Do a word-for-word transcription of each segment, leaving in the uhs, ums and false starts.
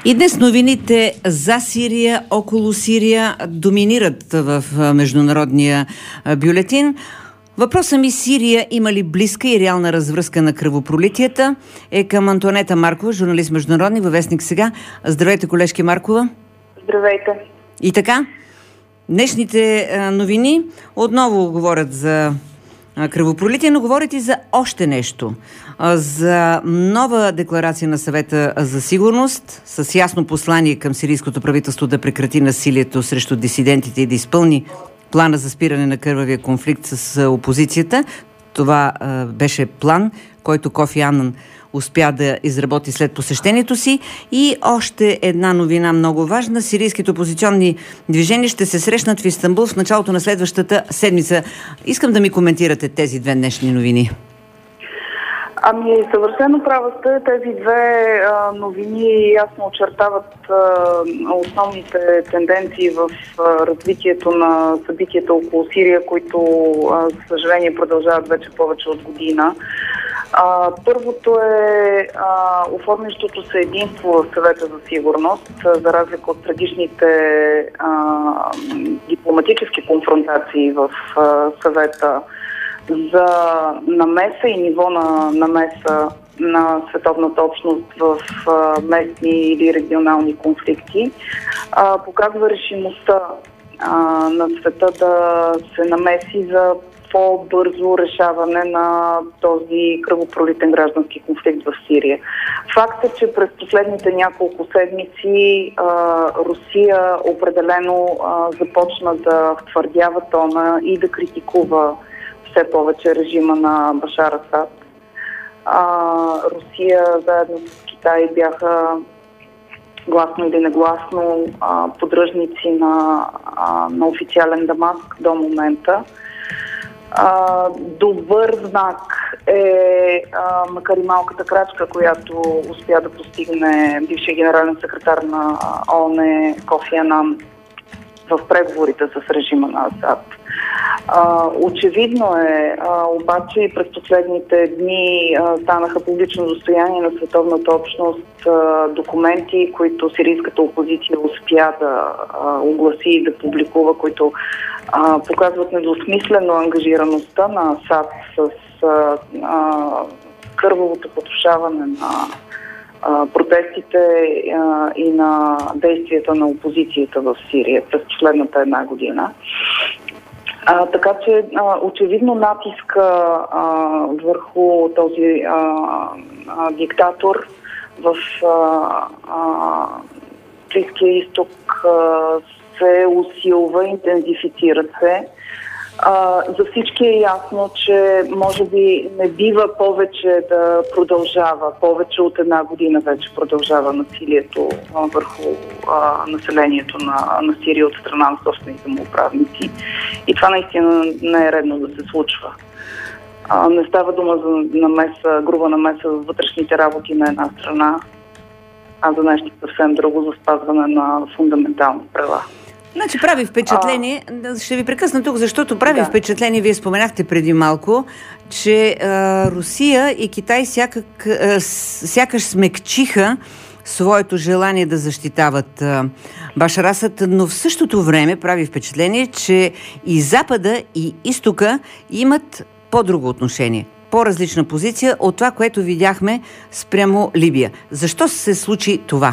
И днес новините за Сирия, около Сирия доминират в международния бюлетин. Въпросът ми: Сирия има ли близка и реална развръзка на кръвопролитията? Е към Антоанета Маркова, журналист международни във вестник Сега. Здравейте, колежки Маркова. Здравейте. И така, днешните новини отново говорят за кръвопролитие, но говорят и за още нещо. За нова декларация на Съвета за сигурност с ясно послание към сирийското правителство да прекрати насилието срещу дисидентите и да изпълни плана за спиране на кървавия конфликт с опозицията. Това а, беше план, който Кофи Анан успя да изработи след посещението си. И още една новина много важна. Сирийските опозиционни движения ще се срещнат в Истанбул в началото на следващата седмица. Искам да ми коментирате тези две днешни новини. Ами, съвършено права сте. Тези две а, новини ясно очертават а, основните тенденции в а, развитието на събитията около Сирия, които, а, за съжаление, продължават вече повече от година. А, първото е а, оформящото се единство в Съвета за сигурност, а, за разлика от предишните а, дипломатически конфронтации в а, Съвета за намеса и ниво на намеса на световната общност в а, местни или регионални конфликти, а, показва решимостта а, на света да се намеси за по-бързо решаване на този кръвопролитен граждански конфликт в Сирия. Факт е, че през последните няколко седмици а, Русия определено а, започна да втвърдява тона и да критикува все повече режима на Башар Асад. А, Русия заедно с Китай бяха гласно или негласно а, поддръжници на, а, на официален Дамаск до момента. А, добър знак е, а, макар и малката крачка, която успя да постигне бившия генерален секретар на ООН Кофи Анан в преговорите с режима на Асад. А, очевидно е, а, обаче и през последните дни а, станаха публично достояние на световната общност а, документи, които сирийската опозиция успя да а, огласи и да публикува, които а, показват недвусмислено ангажираността на Асад с а, а, кървавото потушаване на а, протестите а, и на действията на опозицията в Сирия през последната една година. А, така че а, очевидно натиска а, върху този а, а, диктатор в Близкия изток а, се усилва, интензифицира се. А, за всички е ясно, че може би не бива повече да продължава, повече от една година вече продължава насилието а, върху а, населението на, на Сирия от страна на собствените му управници. И това наистина не е редно да се случва. А, не става дума за намеса, груба намеса в вътрешните работи на една страна, а за нещо съвсем друго, за спазване на фундаментални права. Значи прави впечатление, а... ще ви прекъсна тук, защото прави да. впечатление, вие споменахте преди малко, че а, Русия и Китай сякак, а, сякаш смекчиха своето желание да защитават а, Башар Асад, но в същото време прави впечатление, че и Запада, и Изтока имат по-друго отношение, по-различна позиция от това, което видяхме спрямо Либия. Защо се случи това?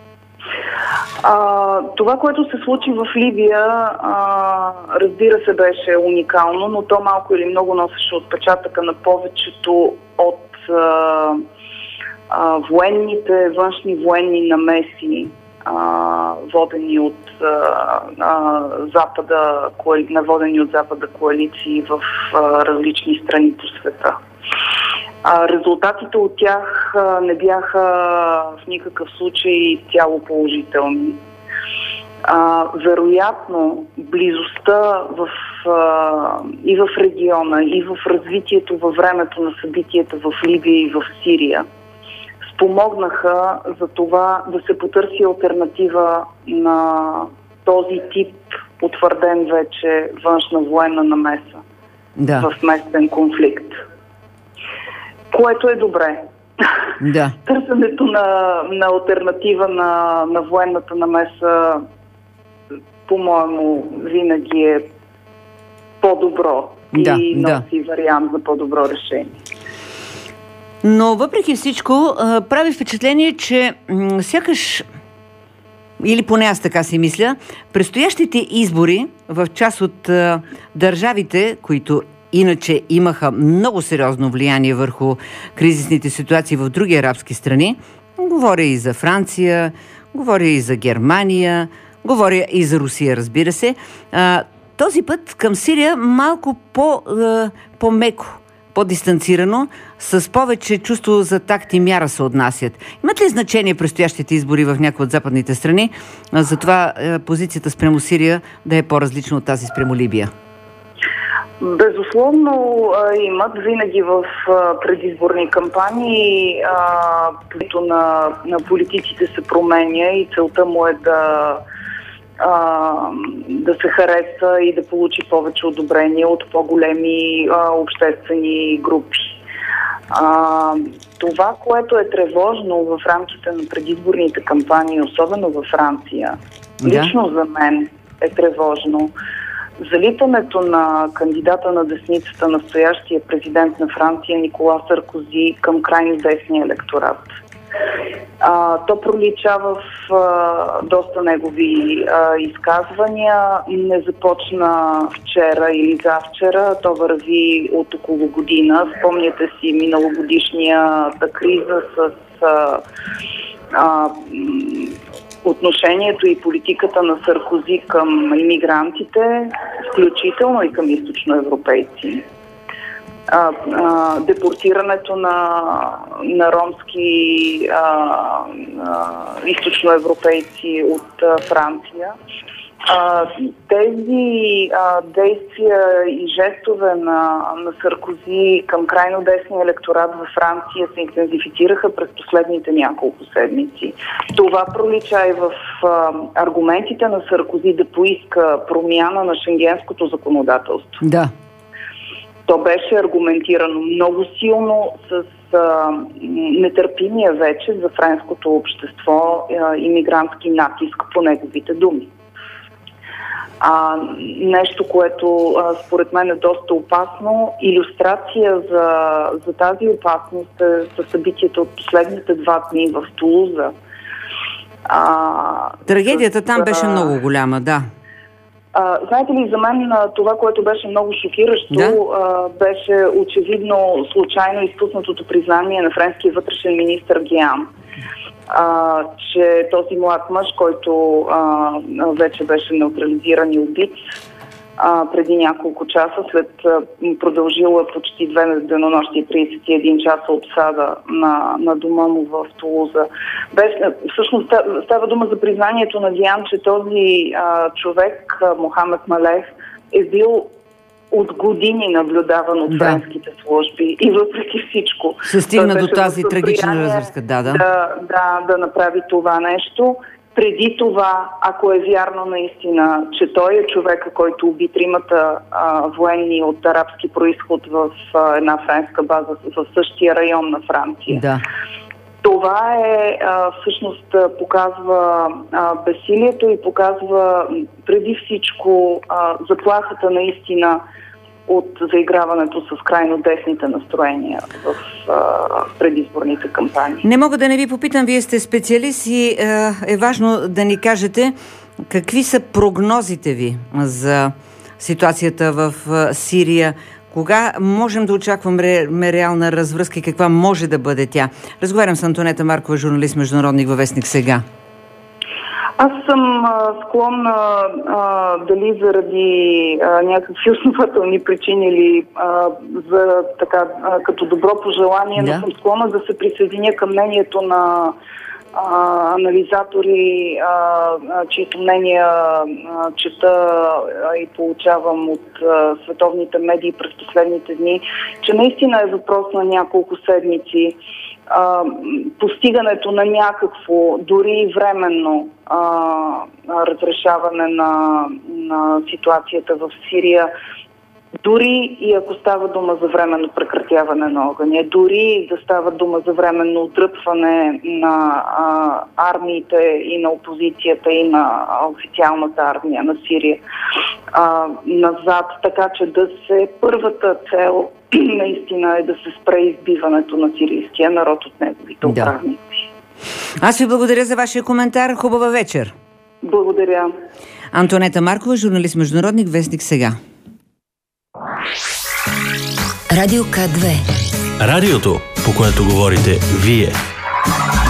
А, това, което се случи в Либия, а, разбира се, беше уникално, но то малко или много носеше отпечатъка на повечето от а, а, военните, външни военни намеси, а, водени от а, а, Запада, коали... водени от Запада коалиции в а, различни страни по света. А, резултатите от тях а, не бяха в никакъв случай цяло положителни. А, вероятно, близостта в, а, и в региона, и в развитието във времето на събитията в Либия и в Сирия спомогнаха за това да се потърси алтернатива на този тип утвърден вече външна военна намеса да. в местен конфликт. Което е добре. Да. Търсенето на, на алтернатива на, на военната намеса, по-моему, винаги е по-добро да, и носи да. вариант за по-добро решение. Но въпреки всичко, прави впечатление, че м- сякаш, или поне аз така си мисля, предстоящите избори в част от а, държавите, които иначе имаха много сериозно влияние върху кризисните ситуации в други арабски страни, говоря и за Франция, говоря и за Германия, говоря и за Русия, разбира се, а, този път към Сирия малко по, а, по-меко, по-дистанцирано, с повече чувство за такт и мяра се отнасят. Имат ли значение предстоящите избори в някои от западните страни, а, за това а, позицията спрямо Сирия да е по-различна от тази спрямо Либия? Безусловно а, имат винаги в а, предизборни кампании, които на, на политиците се променя и целта му е да, а, да се хареса и да получи повече одобрение от по-големи а, обществени групи. А, това, което е тревожно в рамките на предизборните кампании, особено във Франция, да. Лично за мен е тревожно залитането на кандидата на десницата, настоящия президент на Франция Никола Саркози, към крайно десния електорат. А, то пролича в а, доста негови а, изказвания. Не започна вчера или завчера. То върви от около година. Спомняте си миналогодишнията криза с а, а, отношението и политиката на Саркози към имигрантите, включително и към източноевропейци. А, а, депортирането на, на ромски а, а, източноевропейци от а, Франция. А, тези а, действия и жестове на, на Саркози към крайно десния електорат във Франция се интензифицираха през последните няколко седмици. Това пролича и в а, аргументите на Саркози да поиска промяна на шенгенското законодателство. Да. То беше аргументирано много силно с а, нетърпимия вече за френското общество а, имигрантски натиск по неговите думи. А, нещо, което а, според мен е доста опасно. Илюстрация за, за тази опасност е със събитията от последните два дни в Тулуза. А, Трагедията с, там беше а, много голяма, да. А, знаете ли, за мен това, което беше много шокиращо, да? а, беше очевидно случайно изпуснатото признание на френския вътрешен министър Гиан. А, че този млад мъж, който а, вече беше неутрализиран и убит а, преди няколко часа, след а, продължила почти две денонощи и тридесет и един часа обсада на, на дома му в Тулуза. Беше, всъщност става дума за признанието на Диан, че този а, човек, а, Мохамед Малех, е бил от години наблюдаван от да. френските служби и въпреки всичко се стигна до тази трагична развръзка. Да, да. Да, да, да направи това нещо. Преди това, ако е вярно наистина, че той е човека, който уби тримата а, военни от арабски происход в а, една френска база в същия район на Франция. Да. Това е, а, всъщност показва а, безсилието и показва преди всичко а, заплахата наистина от заиграването с крайно десните настроения в а, предизборните кампании. Не мога да не ви попитам, вие сте специалист и е, е важно да ни кажете какви са прогнозите ви за ситуацията в Сирия. Кога можем да очакваме реална развръзка и каква може да бъде тя? Разговарям с Антонета Маркова, журналист, международник във вестник Сега. Аз съм а, склонна а, дали заради а, някакви основателни причини или а, за така а, като добро пожелание, да. но съм склонна да се присъединя към мнението на а, анализатори, а, а, чието мнения а, чета а, и получавам от а, световните медии през последните дни, че наистина е въпрос на няколко седмици. А, постигането на някакво, дори временно а, разрешаване на, на ситуацията в Сирия Дори и ако става дума за временно прекратяване на огъня, дори да става дума за временно отдръпване на а, армиите и на опозицията и на официалната армия на Сирия а, назад, така че да се първата цел наистина е да се спре избиването на сирийския народ от неговите да. управници. Аз ви благодаря за вашия коментар. Хубава вечер. Благодаря. Антоанета Маркова, журналист, международник, вестник Сега. Радио К две. Радиото, по което говорите вие.